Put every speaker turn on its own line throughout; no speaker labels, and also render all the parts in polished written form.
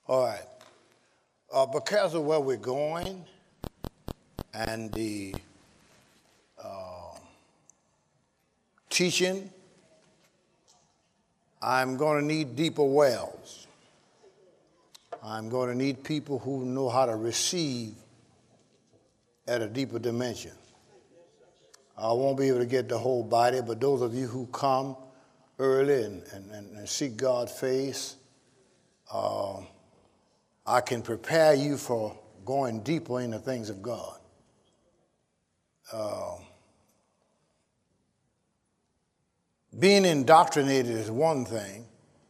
All right. Because of where we're going and the teaching, I'm going to need deeper wells. I'm going to need people who know how to receive at a deeper dimension. I won't be able to get the whole body, but those of you who come early and seek God's face, I can prepare you for going deeper in the things of God. Being indoctrinated is one thing.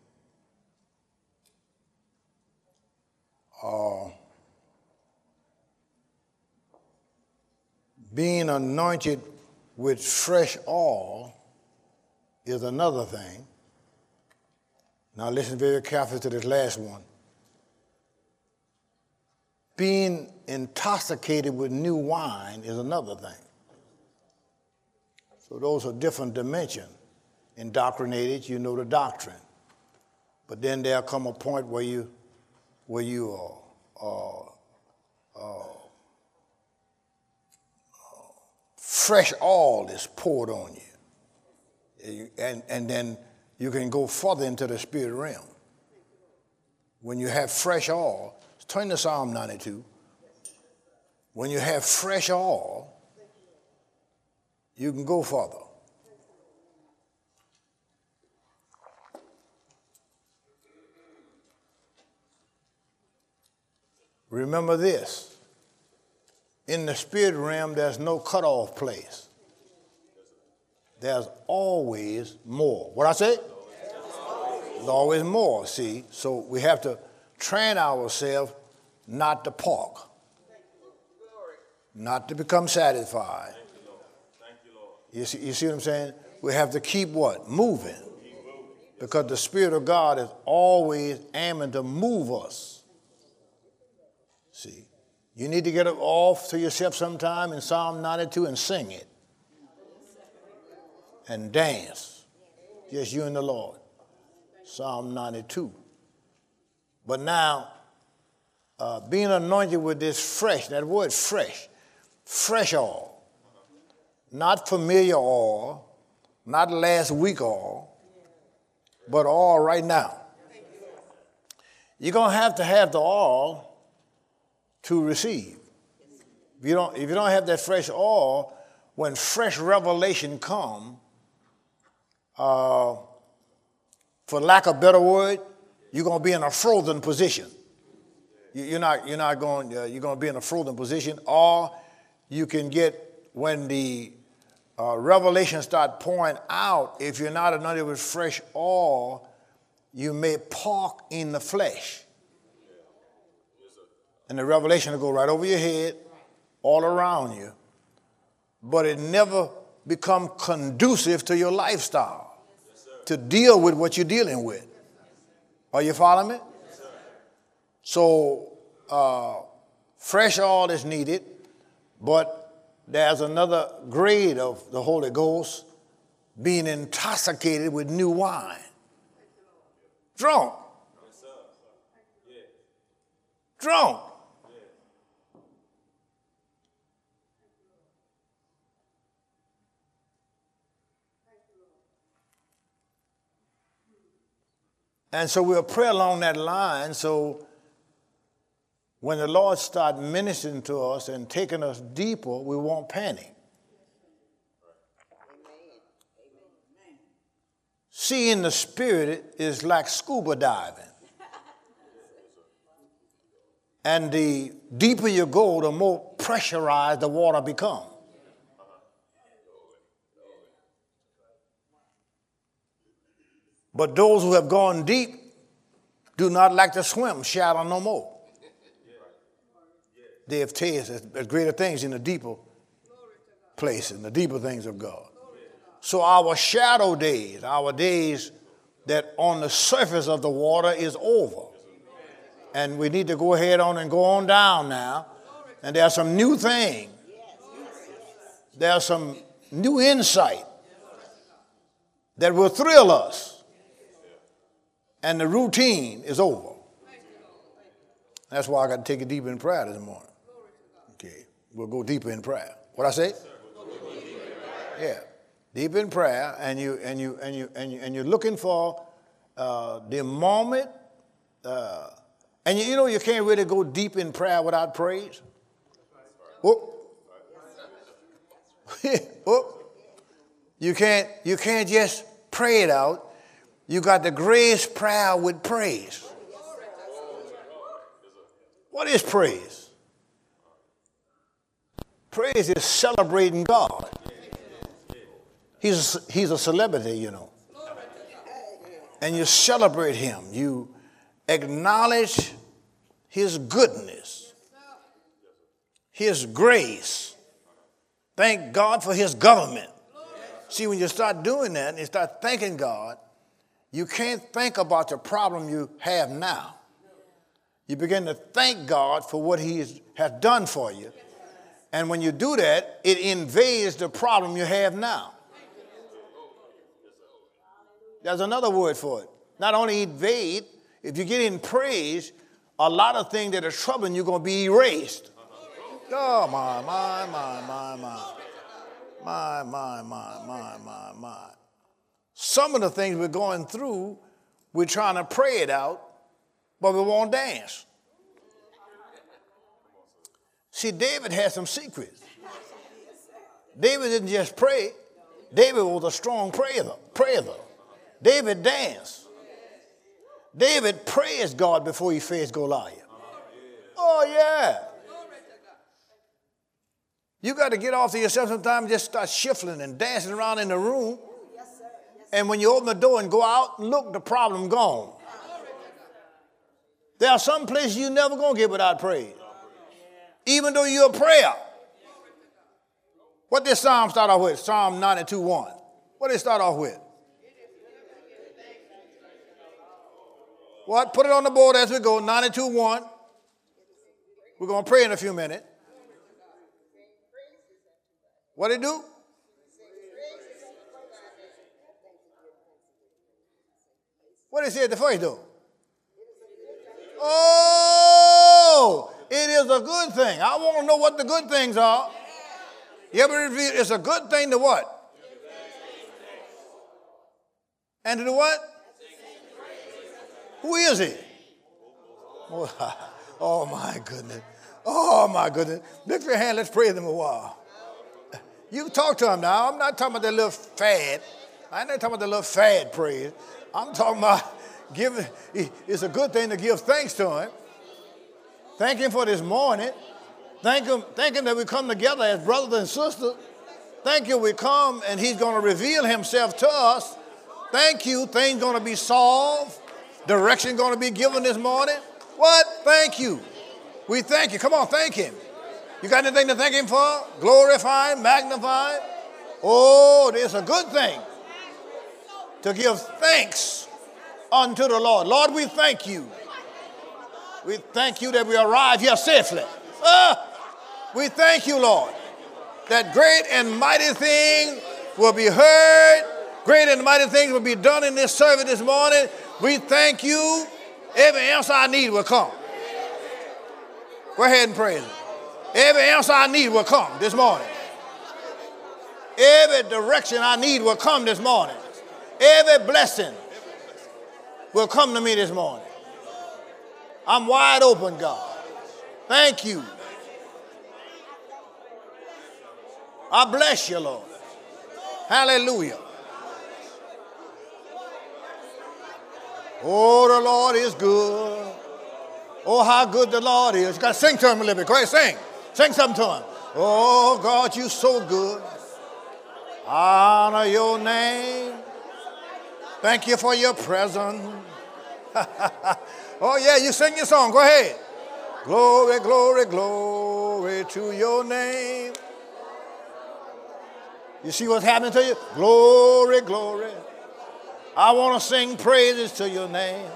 Being anointed with fresh oil is another thing. Now listen very carefully to this last one. Being intoxicated with new wine is another thing. So those are different dimensions. Indoctrinated, you know the doctrine. But then there'll come a point where you fresh oil is poured on you. And then you can go further into the spirit realm. When you have fresh oil, turn to Psalm 92. When you have fresh oil, you can go further. Remember this. In the spirit realm, there's no cutoff place. There's always more. What I say? There's always more, see? So we have to train ourselves not to park, not to become satisfied. You see what I'm saying? We have to keep what? Moving. Because the Spirit of God is always aiming to move us. See, you need to get it off to yourself sometime in Psalm 92 and sing it. And dance. Just you and the Lord. Psalm 92. But now, being anointed with this fresh, that word fresh oil. Not familiar oil, not last week oil, but oil right now. You're going to have the oil to receive. If you don't have that fresh oil, when fresh revelation come, for lack of a better word, you're going to be in a frozen position. You're going to be in a frozen position, or you can get when the revelation start pouring out. If you're not anointed with fresh oil, you may park in the flesh. And the revelation will go right over your head, all around you. But it never become conducive to your lifestyle, to deal with what you're dealing with. Are you following me? So fresh oil is needed, but there's another grade of the Holy Ghost, being intoxicated with new wine. Drunk. Drunk. And so we'll pray along that line, so when the Lord starts ministering to us and taking us deeper, we won't panic. Seeing the Spirit is like scuba diving. And the deeper you go, the more pressurized the water becomes. But those who have gone deep do not like to swim shallow no more. They have tasted greater things in the deeper place, in the deeper things of God. So our shadow days, our days that on the surface of the water is over. And we need to go ahead on and go on down now. And there's some new things. There's some new insight that will thrill us. And the routine is over. That's why I got to take it deeper in prayer this morning. Okay, we'll go deeper in prayer. What I say? Yeah, deep in prayer, and you're looking for the moment. And you can't really go deep in prayer without praise. Whoop. Whoop. You can't just pray it out. You got the greatest prayer with praise. What is praise? Praise is celebrating God. He's a celebrity, And you celebrate him. You acknowledge his goodness, his grace. Thank God for his government. See, when you start doing that and you start thanking God, you can't think about the problem you have now. You begin to thank God for what he has done for you. And when you do that, it invades the problem you have now. There's another word for it. Not only invade, if you get in praise, a lot of things that are troubling you are going to be erased. Oh, my. Some of the things we're going through, we're trying to pray it out, but we won't dance. See, David had some secrets. David didn't just pray. David was a strong prayer. David danced. David praised God before he faced Goliath. Oh, yeah. You got to get off to yourself sometimes and just start shuffling and dancing around in the room. And when you open the door and go out and look, the problem gone. There are some places you're never going to get without praise. Even though you're a prayer. What this psalm start off with? Psalm 92:1. What did it start off with? What? Put it on the board as we go. 92:1. We're going to pray in a few minutes. What did it do? What did it say at the first though? Oh, it is a good thing. I want to know what the good things are. You ever reveal it's a good thing to what? And to do what? Who is he? Oh my goodness. Oh my goodness. Lift your hand, let's pray them a while. You talk to him now. I'm not talking about that little fad. I'm not talking about that little fad praise. I'm talking about giving. It's a good thing to give thanks to him. Thank him for this morning. Thank him that we come together as brothers and sisters. Thank you we come and he's going to reveal himself to us. Thank you. Things going to be solved. Direction going to be given this morning. What? Thank you. We thank you. Come on, thank him. You got anything to thank him for? Glorify, magnify. Oh, it's a good thing to give thanks unto the Lord. Lord, we thank you. We thank you that we arrived here safely. We thank you, Lord, that great and mighty things will be heard. Great and mighty things will be done in this service this morning. We thank you. Every answer I need will come. Go ahead and praise him. Every answer I need will come this morning. Every direction I need will come this morning. Every blessing will come to me this morning. I'm wide open, God. Thank you. I bless you, Lord. Hallelujah. Oh, the Lord is good. Oh, how good the Lord is. You got to sing to him a little bit. Go ahead, sing. Sing something to him. Oh, God, you're so good. Honor your name. Thank you for your presence. Oh, yeah, you sing your song. Go ahead. Glory, glory, glory to your name. You see what's happening to you? Glory, glory. I want to sing praises to your name.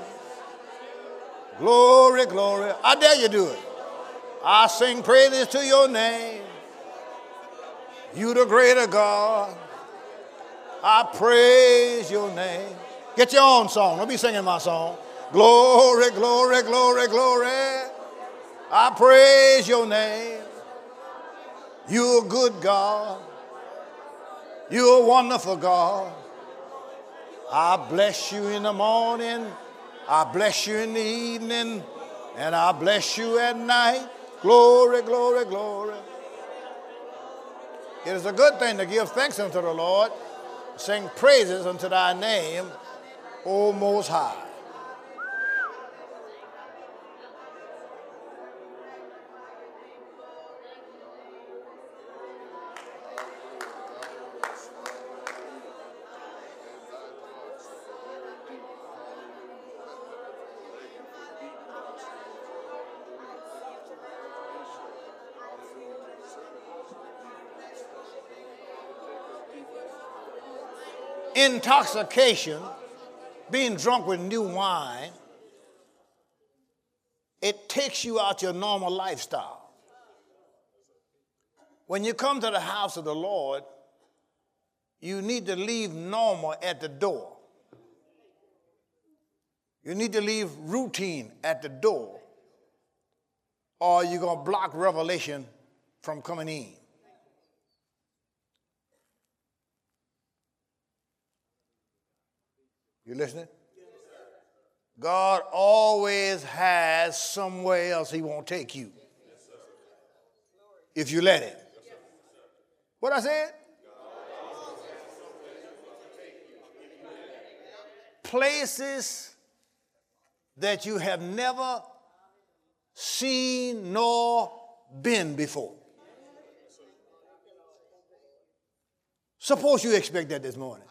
Glory, glory. I dare you do it. I sing praises to your name. You the greater God. I praise your name. Get your own song. Don't be singing my song. Glory, glory, glory, glory. I praise your name. You're a good God. You're a wonderful God. I bless you in the morning. I bless you in the evening. And I bless you at night. Glory, glory, glory. It is a good thing to give thanks unto the Lord. Sing praises unto thy name, O Most High. Intoxication, being drunk with new wine, it takes you out your normal lifestyle. When you come to the house of the Lord, you need to leave normal at the door. You need to leave routine at the door, or you're going to block revelation from coming in. You listening? God always has somewhere else he won't take you. If you let it. What I said? Places that you have never seen nor been before. Suppose you expect that this morning.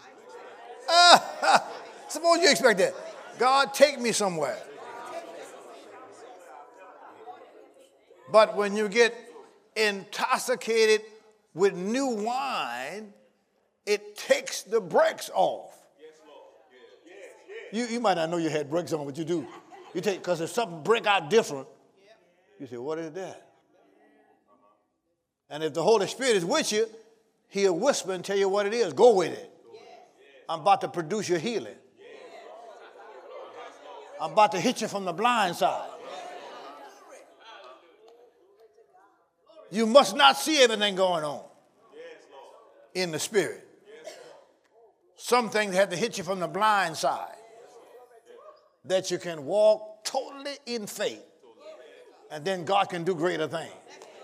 Suppose you expect that. God, take me somewhere. But when you get intoxicated with new wine, it takes the brakes off. You might not know you had brakes on, but you do. You take, because if something break out different, you say, what is that? And if the Holy Spirit is with you, he'll whisper and tell you what it is. Go with it. I'm about to produce your healing. I'm about to hit you from the blind side. You must not see everything going on in the spirit. Some things have to hit you from the blind side that you can walk totally in faith, and then God can do greater things.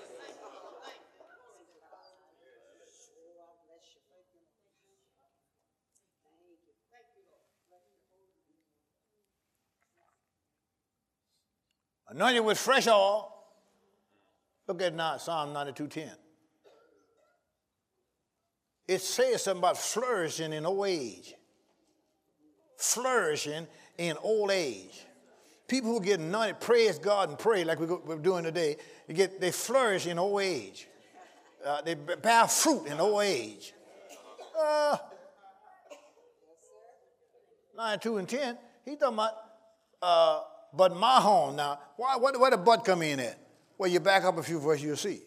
Anointed with fresh oil. Look at now Psalm 92:10. It says something about flourishing in old age. Flourishing in old age. People who get anointed, praise God and pray like we're doing today, they flourish in old age. They bear fruit in old age. 92 and 10, he's talking about, but my home. Now, where the but come in at? Well, you back up a few verses, you'll see.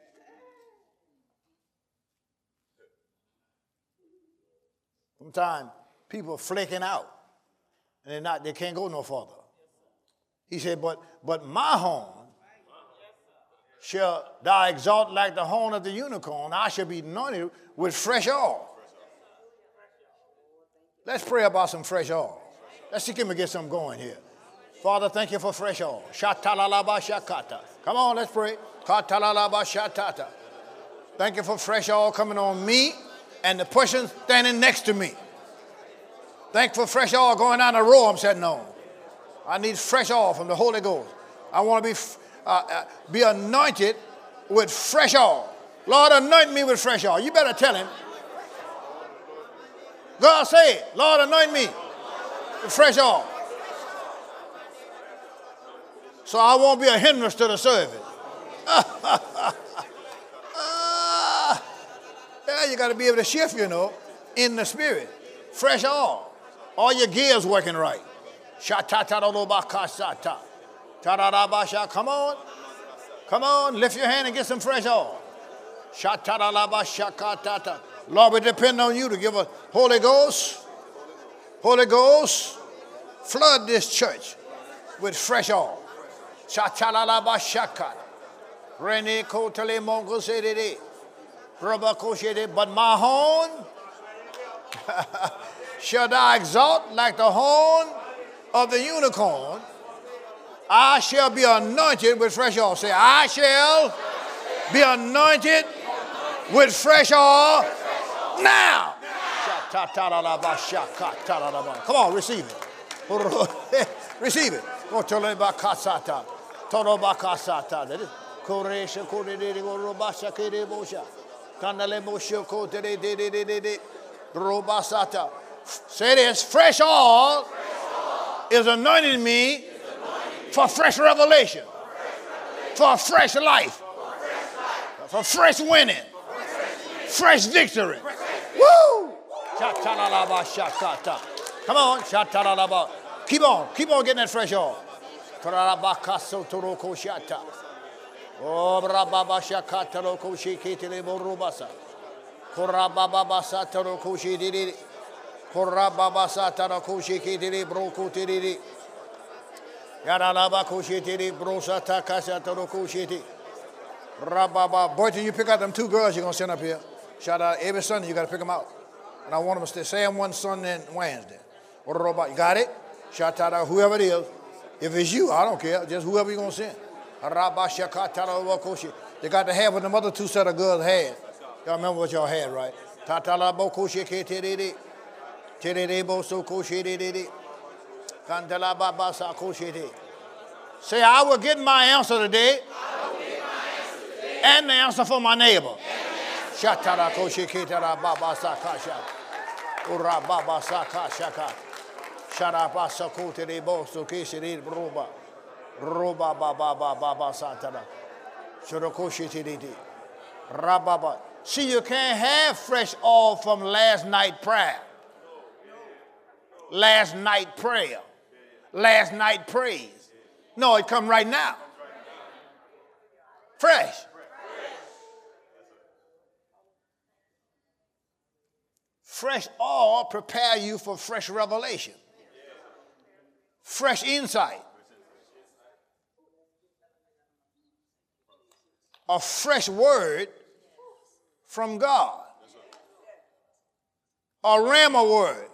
Sometimes people are flaking out, and they can't go no further. He said, but my horn shall thou exalt like the horn of the unicorn. I shall be anointed with fresh oil. Let's pray about some fresh oil. Let's see if we get something going here. Father, thank you for fresh oil. Shatalalaba shakata. Come on, let's pray. Katalalaba shatata. Thank you for fresh oil coming on me and the person standing next to me. Thank you for fresh oil going down the row I'm sitting on. I need fresh oil from the Holy Ghost. I want to be anointed with fresh oil. Lord, anoint me with fresh oil. You better tell him. God say it. Lord, anoint me with fresh oil. So I won't be a hindrance to the service. Yeah, you got to be able to shift, in the spirit. Fresh oil. All your gears working right. Come on. Come on. Lift your hand and get some fresh oil. Lord, we depend on you to give us Holy Ghost. Holy Ghost, flood this church with fresh oil. Chachalalabashaka. Rene Kotele Mongo Sedede. Robakoshede. But my horn shall thou exalt like the horn of the unicorn. I shall be anointed with fresh oil. Say, I shall be anointed with fresh oil now. Come on, receive it. Receive it. Say this, fresh oil is anointing me for fresh revelation, for fresh life, for fresh winning, fresh victory. Woo! Come on. Keep on getting that fresh oil. Oh, Brababa Shakataro Koshi Kitile Borubasa. Korababa Sataro Koshi did it. Korababa Satara Koshi Kitile Broko Tiri. Yaralaba Koshi Tiri Brosata Kasataro Koshi. Rababa, boy, till you pick out them two girls you're going to send up here. Shout out every Sunday, you got to pick them out. And I want them to stay one Sunday and Wednesday. What about you? Got it? Shout out whoever it is. If it's you, I don't care. Just whoever you're going to send. They got to have what the other two set of girls had. Y'all remember what y'all had, right? Say, I will get my answer today. And the answer for my neighbor. Shatara Koshikitara Baba Sakasha. Ura Baba Sakashaka. Sharabasa Kotere Boso Kishiri Bruba. Roba Baba Baba Satana. Shorokoshi Tididi. Rababa. See, you can't have fresh oil from last night prayer. Last night prayer. Last night praise. No, it come right now. Fresh. Fresh oil prepare you for fresh revelation. Fresh insight. A fresh word from God. A rhema word.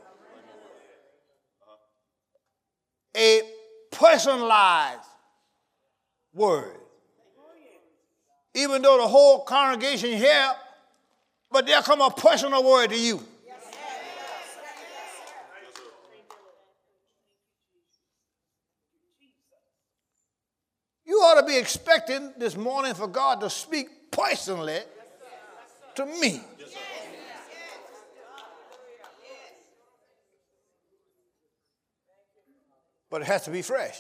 A personalized word. Even though the whole congregation here, but there come a personal word to you. You ought to be expecting this morning for God to speak personally to me. But it has to be fresh.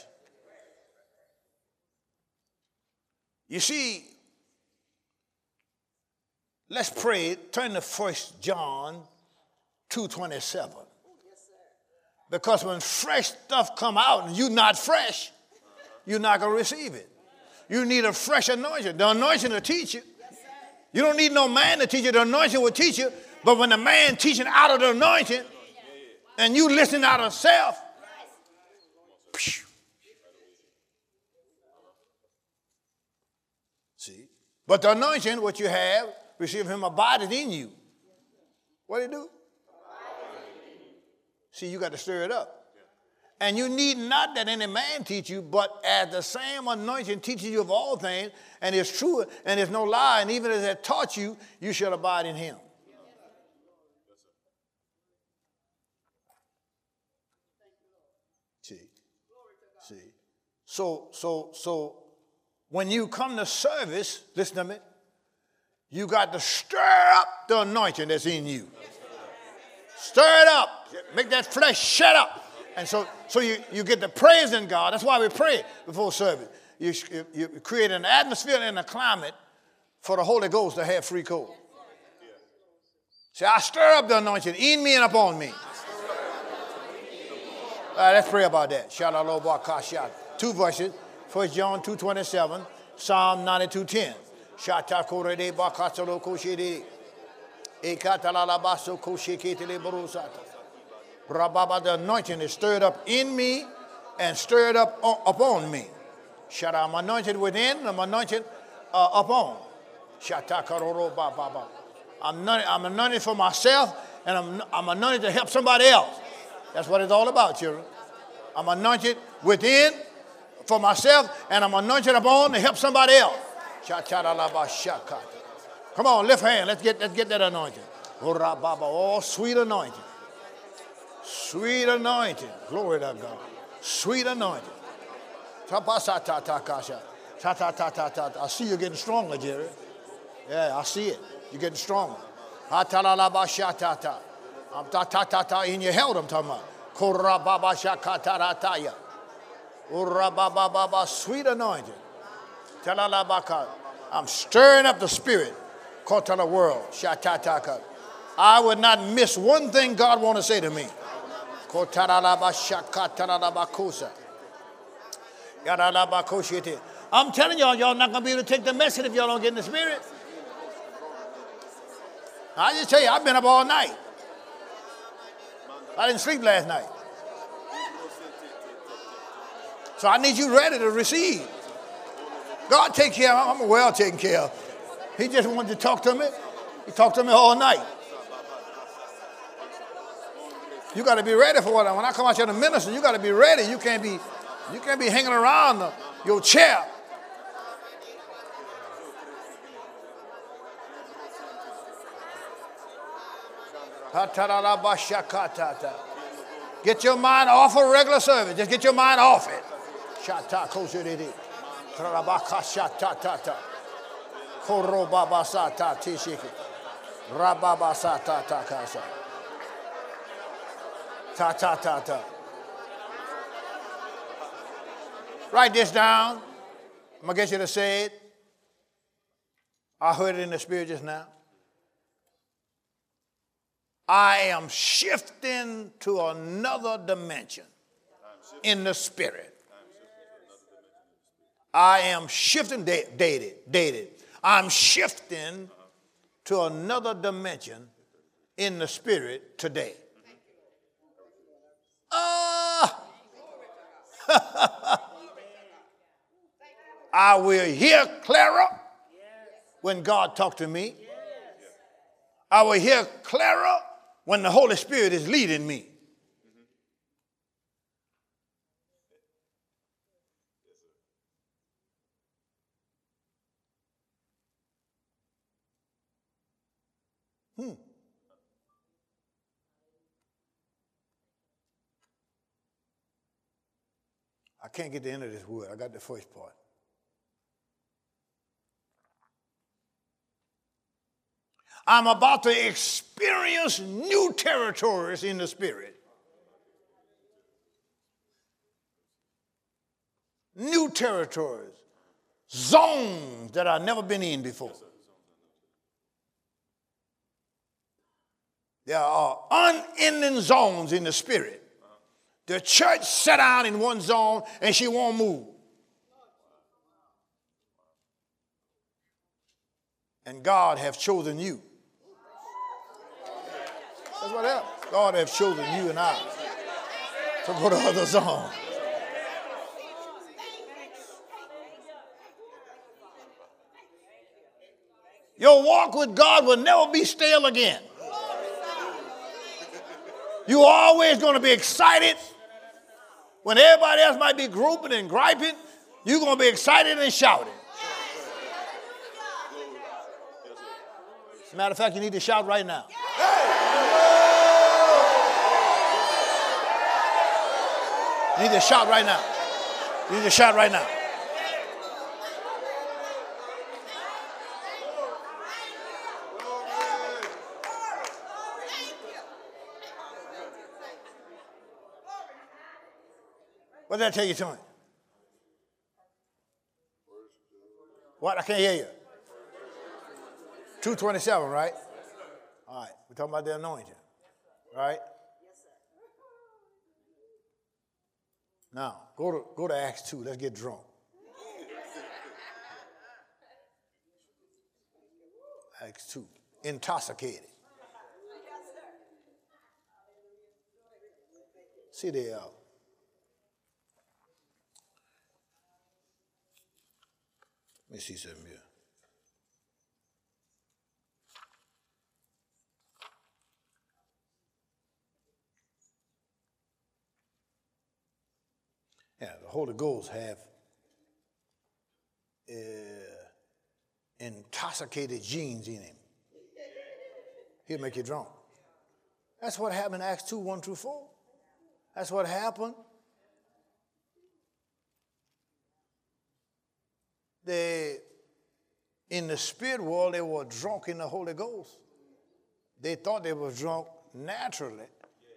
You see, let's pray. Turn to 1 John 2:27. Because when fresh stuff come out and you're not fresh, you're not going to receive it. You need a fresh anointing. The anointing will teach you. You don't need no man to teach you. The anointing will teach you. But when the man teaching out of the anointing and you listen out of self, see? But the anointing, what you have, receive him abideth in you. What do you do? See, you got to stir it up. And you need not that any man teach you, but as the same anointing teaches you of all things, and is true, and there's no lie, and even as it taught you, you shall abide in him. See? So when you come to service, listen to me, you got to stir up the anointing that's in you. Stir it up. Make that flesh shut up. And so you get the praise in God. That's why we pray before service. You create an atmosphere and a climate for the Holy Ghost to have free course. Say, I stir up the anointing in me and upon me. All right, let's pray about that. Two verses. 1 John 2:27, Psalm 92:10. Rababa, the anointing is stirred up in me and stirred up upon me. Shout out, I'm anointed within, and I'm anointed upon. I'm anointed for myself, and I'm anointed to help somebody else. That's what it's all about, children. I'm anointed within for myself, and I'm anointed upon to help somebody else. Come on, lift hand. Let's get that anointing. Oh, sweet anointing. Sweet anointing. Glory to God. Sweet anointing. I see you getting stronger, Jerry. Yeah, I see it. You're getting stronger. I'm in your health, I'm talking about. Sweet anointing. I'm stirring up the spirit. The world. I would not miss one thing God want to say to me. I'm telling y'all not going to be able to take the message if y'all don't get in the spirit. I just tell you, I've been up all night. I didn't sleep last night. So I need you ready to receive. God take care of me. I'm well taken care of. He just wanted to talk to me. He talked to me all night. You got to be ready for it. When I come out here to minister, you got to be ready. You can't be hanging around your chair. Get your mind off of regular service. Just get your mind off it. Write this down. I'm going to get you to say it. I heard it in the spirit just now. I am shifting to another dimension in the spirit. I am shifting, dated. I'm shifting to another dimension in the spirit today. I will hear clearer when God talks to me. I will hear clearer when the Holy Spirit is leading me. I can't get the end of this word. I got the first part. I'm about to experience new territories in the spirit. New territories. Zones that I've never been in before. There are unending zones in the spirit. The church sat down in one zone and she won't move. And God have chosen you. That's what happened. God have chosen you and I to go to other zones. Your walk with God will never be stale again. You're always going to be excited. When everybody else might be grouping and griping, you're going to be excited and shouting. As a matter of fact, you need to shout right now. You need to shout right now. You need to shout right now. What did I tell you to me? What? I can't hear you. 2:27, right? All right. We're talking about the anointing, right? Now, go to Acts 2. Let's get drunk. Acts 2. Intoxicated. See there. Let me see something here. Yeah, the Holy Ghost have intoxicated genes in him. He'll make you drunk. That's what happened in Acts 2, 1 through 4. That's what happened. In the spirit world, they were drunk in the Holy Ghost. They thought they were drunk naturally.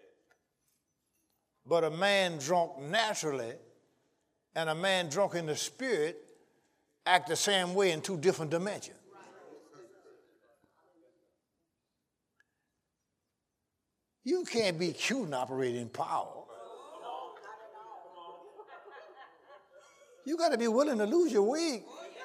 But a man drunk naturally and a man drunk in the spirit act the same way in two different dimensions. You can't be cute and operate in power. You got to be willing to lose your wig.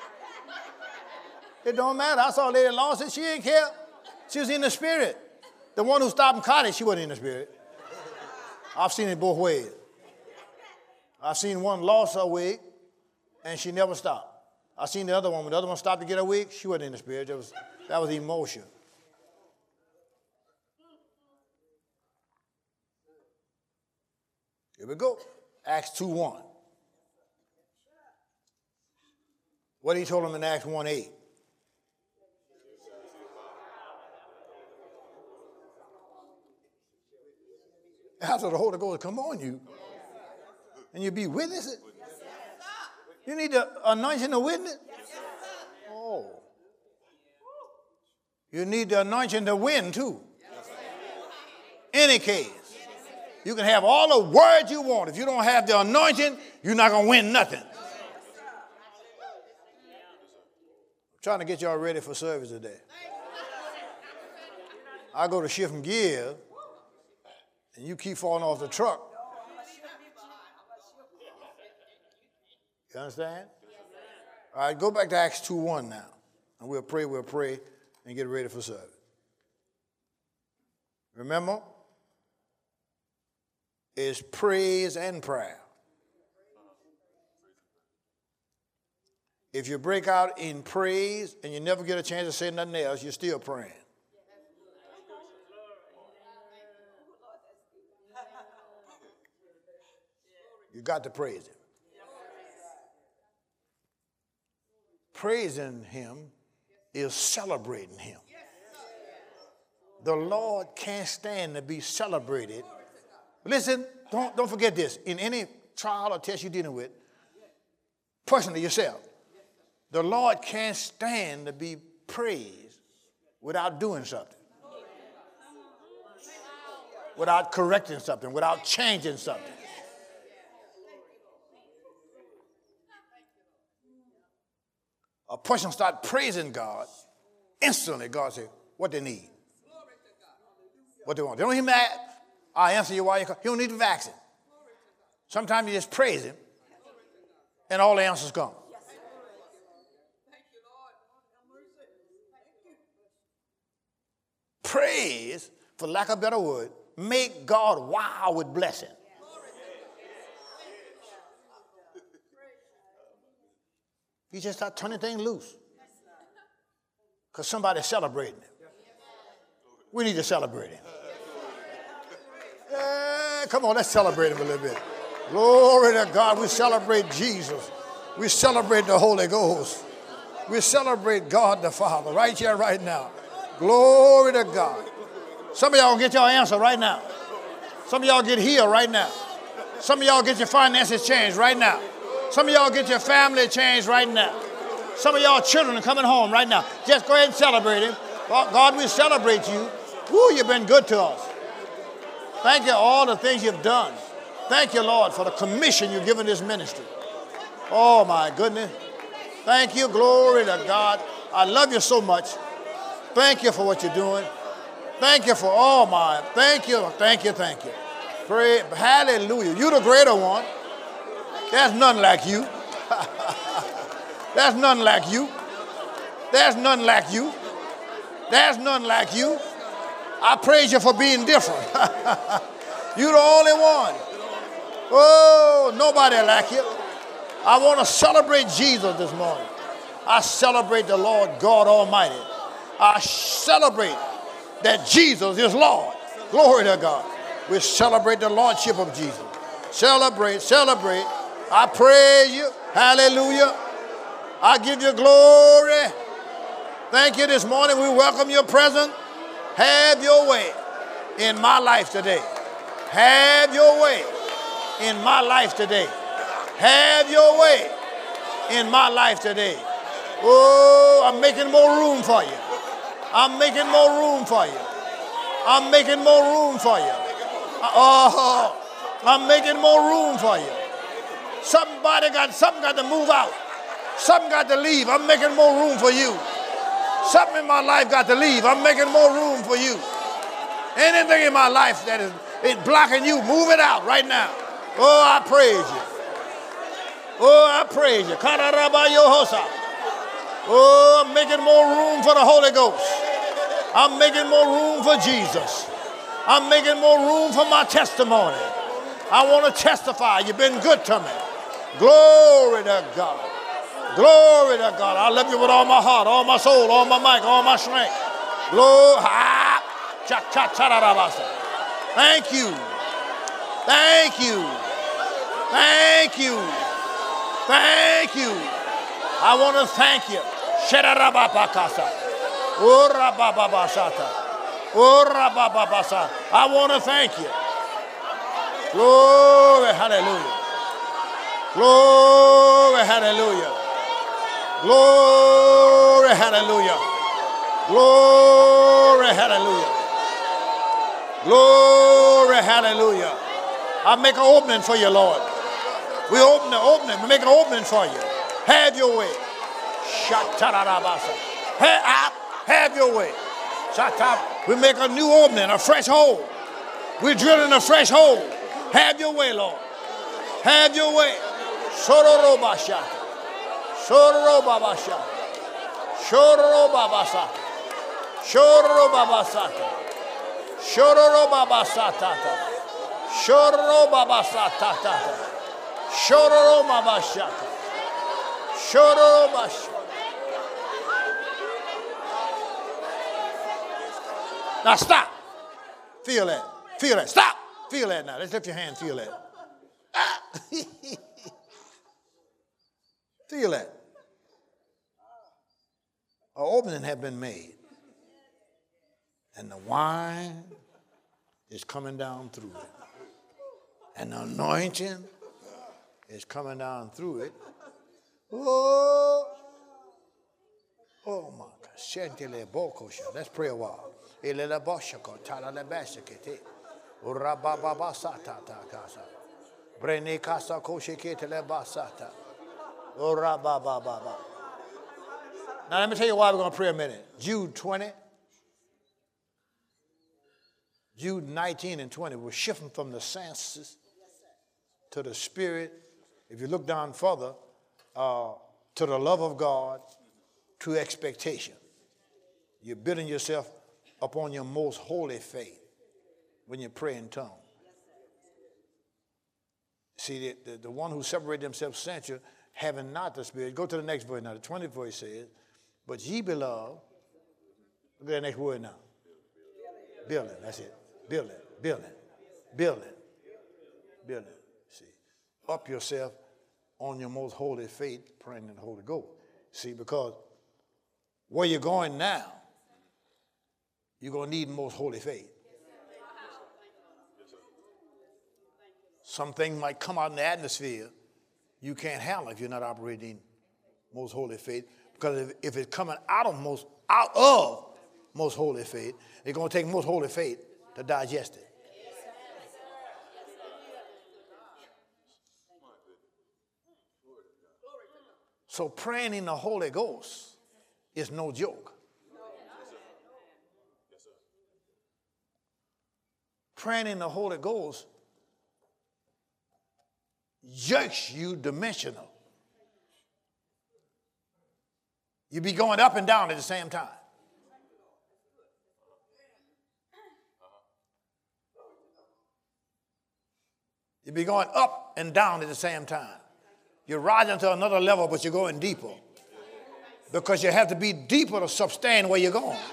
It don't matter. I saw a lady lost it. She didn't care. She was in the spirit. The one who stopped and caught it, she wasn't in the spirit. I've seen it both ways. I've seen one lost her wig, and she never stopped. I've seen the other one. When the other one stopped to get her wig, she wasn't in the spirit. That was emotion. Here we go. Acts 2:1. What he told them in Acts 1:8. After the Holy Ghost come on you, and you be witnessing. You need the anointing to witness? Oh. You need the anointing to win too. Any case. You can have all the words you want. If you don't have the anointing, you're not going to win nothing. I'm trying to get y'all ready for service today. I go to shift gears, and you keep falling off the truck. You understand? All right, go back to Acts 2:1 now. And we'll pray, and get ready for service. Remember? It's praise and prayer. If you break out in praise and you never get a chance to say nothing else, you're still praying. You got to praise him. Praising him is celebrating him. The Lord can't stand to be celebrated. Listen, don't forget this. In any trial or test you're dealing with, personally yourself, the Lord can't stand to be praised without doing something, without correcting something, without changing something. A person start praising God, instantly God says what they need, what they want. They don't even ask, I answer you while you call. You don't need to vaccine. Sometimes you just praise him, and all the answers come. Praise, for lack of a better word, make God wow with blessing. You just start turning things loose. Because somebody's celebrating him. We need to celebrate him. Come on, let's celebrate him a little bit. Glory to God. We celebrate Jesus. We celebrate the Holy Ghost. We celebrate God the Father right here, right now. Glory to God. Some of y'all get your answer right now. Some of y'all get healed right now. Some of y'all get your finances changed right now. Some of y'all get your family changed right now. Some of y'all children are coming home right now. Just go ahead and celebrate him. God, we celebrate you. Woo, you've been good to us. Thank you for all the things you've done. Thank you, Lord, for the commission you've given this ministry. Oh, my goodness. Thank you. Glory to God. I love you so much. Thank you for what you're doing. Thank you for, oh, my. Thank you. Thank you. Thank you. Pray, hallelujah. You're the greater one. There's none like you. There's none like you. There's none like you. There's none like you. I praise you for being different. You're the only one. Oh, nobody like you. I want to celebrate Jesus this morning. I celebrate the Lord God Almighty. I celebrate that Jesus is Lord. Glory to God. We celebrate the Lordship of Jesus. Celebrate, celebrate. I praise you. Hallelujah. I give you glory. Thank you this morning. We welcome your presence. Have your way in my life today. Have your way in my life today. Have your way in my life today. Oh, I'm making more room for you. I'm making more room for you. I'm making more room for you. Oh, I'm making more room for you. Something got to move out. Something got to leave. I'm making more room for you. Something in my life got to leave. I'm making more room for you. Anything in my life that is blocking you, move it out right now. Oh, I praise you. Oh, I praise you. Oh, I'm making more room for the Holy Ghost. I'm making more room for Jesus. I'm making more room for my testimony. I want to testify. You've been good to me. Glory to God. Glory to God. I love you with all my heart, all my soul, all my might, all my strength. Glory. Thank you. Thank you. Thank you. Thank you. I want to thank you. I want to thank you. Glory, hallelujah. Glory, hallelujah. Glory, hallelujah. Glory, hallelujah. Glory, hallelujah. I make an opening for you, Lord. We open the opening. We make an opening for you. Have your way. Have your way. We make a new opening, a fresh hole. We're drilling a fresh hole. Have your way, Lord. Have your way. Sororobasha. Sororobabasha. Sororobabasa. Sororobabasata. Sororobabasatata. Sororobabasatata. Sororobabashata. Sororobasha. Now stop. Feel that. Feel that. Stop. Feel that now. Let's lift your hand. Feel that. Feel that. An opening has been made. And the wine is coming down through it. And the anointing is coming down through it. Oh, my God. Let's pray a while. Now let me tell you why we're going to pray a minute. Jude 20, Jude 19 and 20, we're shifting from the senses to the spirit. If you look down further, to the love of God, to expectation. You're building yourself upon your most holy faith when you pray in tongues. See, the one who separated themselves sensual, having not the Spirit. Go to the next verse now. The 20th verse says, but ye beloved, look at the next word now. Building, that's it. Building, building, building, building. See, up yourself on your most holy faith, praying in the Holy Ghost. See, because where you're going now, you're going to need most holy faith. Something might come out in the atmosphere you can't handle if you're not operating most holy faith. Because if it's coming out of most holy faith, it's going to take most holy faith to digest it. So praying in the Holy Ghost is no joke. Praying in the Holy Ghost jerks you dimensional. You be going up and down at the same time. You be going up and down at the same time. You're rising to another level, but you're going deeper. Because you have to be deeper to sustain where you're going.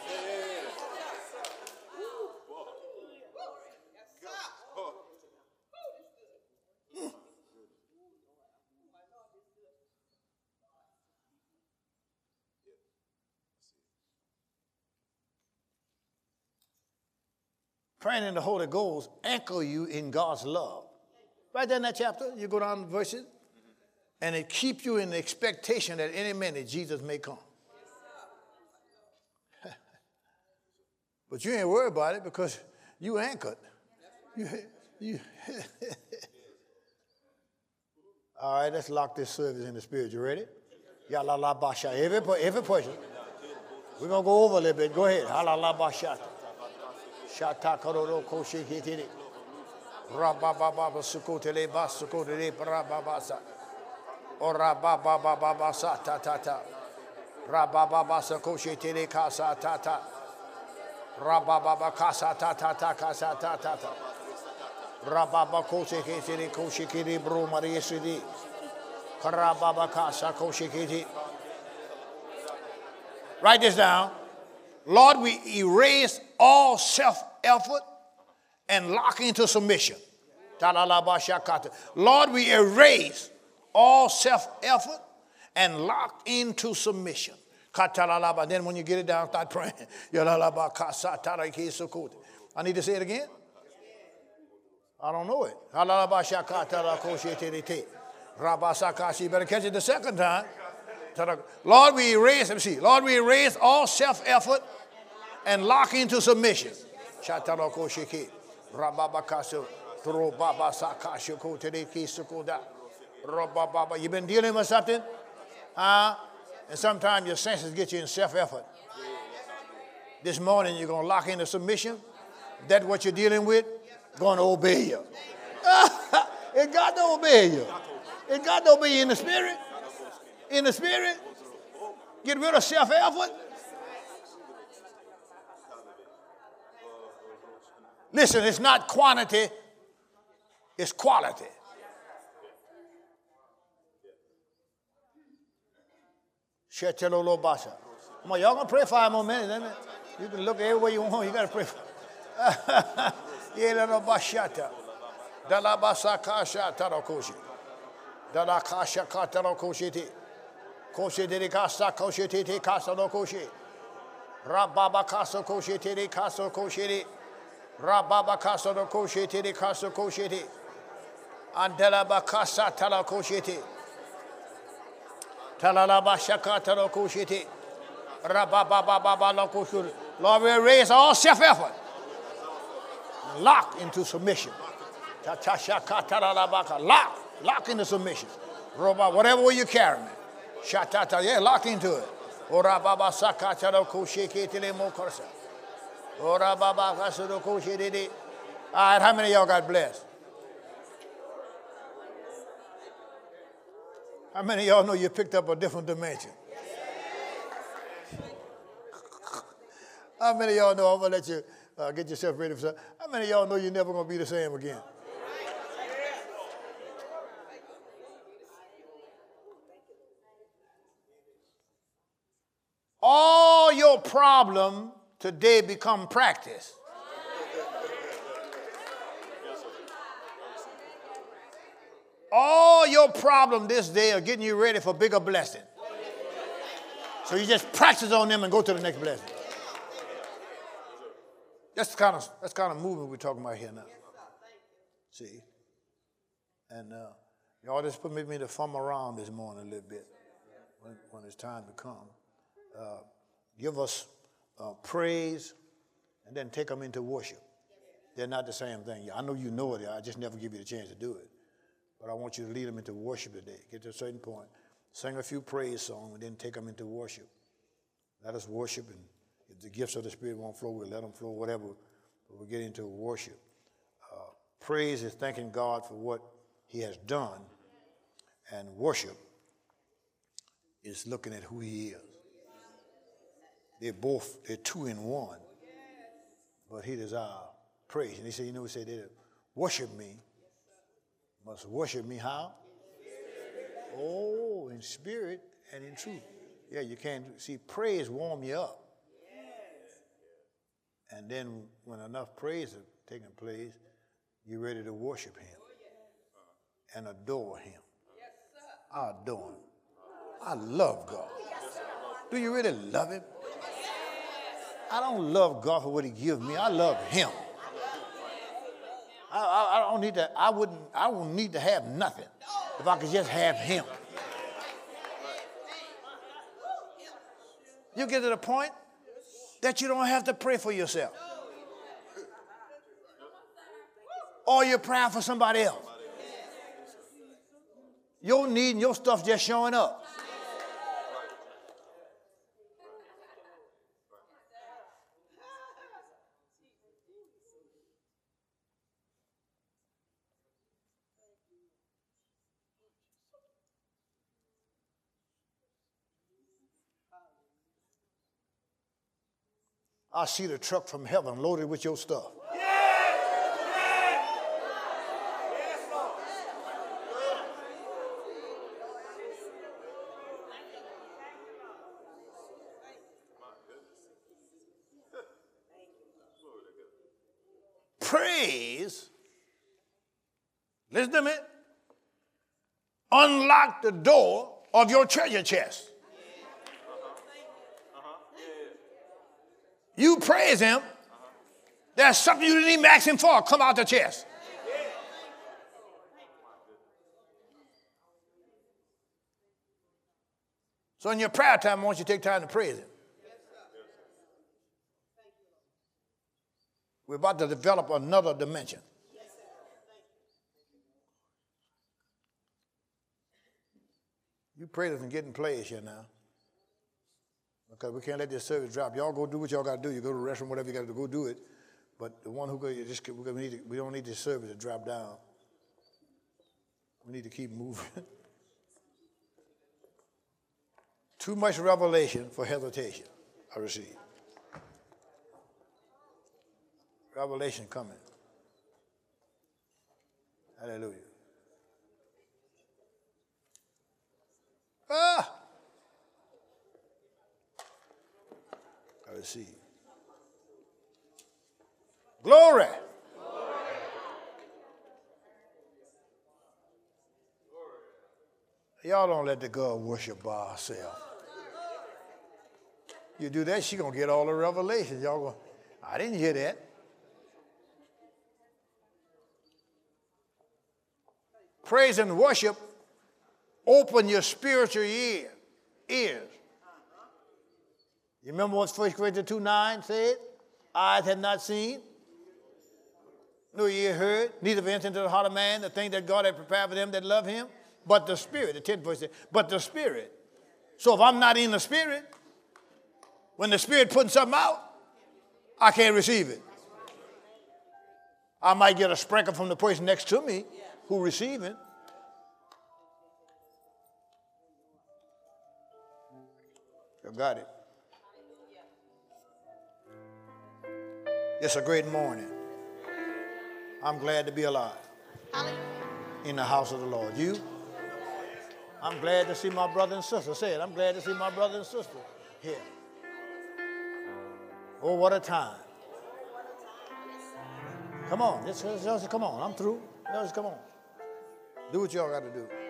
Praying in the Holy Ghost anchor you in God's love. Right there in that chapter, you go down the verses, and it keeps you in the expectation that any minute Jesus may come. But you ain't worried about it because you anchored. All right, let's lock this service in the spirit. You ready? Yalala basha. Every person. We're going to go over a little bit. Go ahead. Halala basha. Shata kororo koshikitiri. Rabababa sukutele basukutele brababasa. Orabababa satata. Rabababa sakoshitele kasa tata. Rabababa kasa tata kasa tata. Rababa koshikitele koshikiri bro mariesidi. Karababa kasa koshikiti. Write this down. Lord, we erase all self-effort and lock into submission. Lord, we erase all self-effort and lock into submission. Then when you get it down, start praying. I need to say it again. I don't know it. You better catch it the second time. Lord, we erase, let me see. Lord, we erase all self-effort and lock into submission. You've been dealing with something, and sometimes your senses get you in self-effort. This morning you're going to lock into submission. That's what you're dealing with. Going to obey you. It got to obey you. It got to obey you in the spirit. In the spirit. Get rid of self-effort. Listen, it's not quantity, it's quality. Come on, y'all gonna pray 5 more minutes, isn't it? You can look everywhere you want, you gotta pray. Rababa casa no koshete de casa koshete. Andela bakasa tala koshete. Talalaba shaka tala koshete. Rababa baba la koshete. Lord, we erase all self-effort. Lock into submission. Lock into submission. Roba, whatever way you carry me. Shatata, yeah, lock into it. Ora baba saka tala koshete tele mo korsa. All right, how many of y'all got blessed? How many of y'all know you picked up a different dimension? How many of y'all know, I'm going to let you get yourself ready for something. How many of y'all know you're never going to be the same again? All your problem today become practice. All your problem this day are getting you ready for bigger blessing. So you just practice on them and go to the next blessing. That's the kind of movement we're talking about here now. See? And y'all just put me to fum around this morning a little bit when it's time to come. Give us praise, and then take them into worship. They're not the same thing. I know you know it. I just never give you the chance to do it. But I want you to lead them into worship today. Get to a certain point. Sing a few praise songs, and then take them into worship. Let us worship, and if the gifts of the Spirit won't flow, we'll let them flow, whatever. But we'll get into worship. Praise is thanking God for what he has done, and worship is looking at who he is. They're two in one. But he desires praise. And he said, he said, worship me. Must worship me how? Oh, in spirit and in truth. Yeah, you can't. See, praise warm you up. And then when enough praise is taking place, you're ready to worship him and adore him. I adore him. I love God. Do you really love him? I don't love God for what he gives me. I love him. I don't need to, I wouldn't need to have nothing if I could just have him. You get to the point that you don't have to pray for yourself. Or you're praying for somebody else. Your need and your stuff just showing up. I see the truck from heaven loaded with your stuff. Praise, listen to me, unlock the door of your treasure chest. You praise him, there's something you didn't even ask him for come out the chest. So in your prayer time, I want you to take time to praise him. We're about to develop another dimension. You praise and getting plays here now. Because we can't let this service drop. Y'all go do what y'all got to do. You go to the restroom, whatever you got to do, go do it. But the one who go, we don't need this service to drop down. We need to keep moving. Too much revelation for hesitation, I receive. Revelation coming. Hallelujah. I receive. Glory. Y'all don't let the girl worship by herself. You do that, she gonna get all the revelations. Y'all go, I didn't hear that. Praise and worship open your spiritual ears. You remember what 1 Corinthians 2:9 said? Eyes had not seen, nor ear heard, neither have entered into the heart of man the thing that God had prepared for them that love him, but the Spirit. The 10th verse said, but the Spirit. So if I'm not in the Spirit, when the Spirit putting something out, I can't receive it. I might get a sprinkle from the person next to me who receiving. You got it. It's a great morning. I'm glad to be alive in the house of the Lord. You? I'm glad to see my brother and sister. Say it. I'm glad to see my brother and sister here. Oh, what a time. Come on. Just come on. I'm through. Just come on. Do what y'all got to do.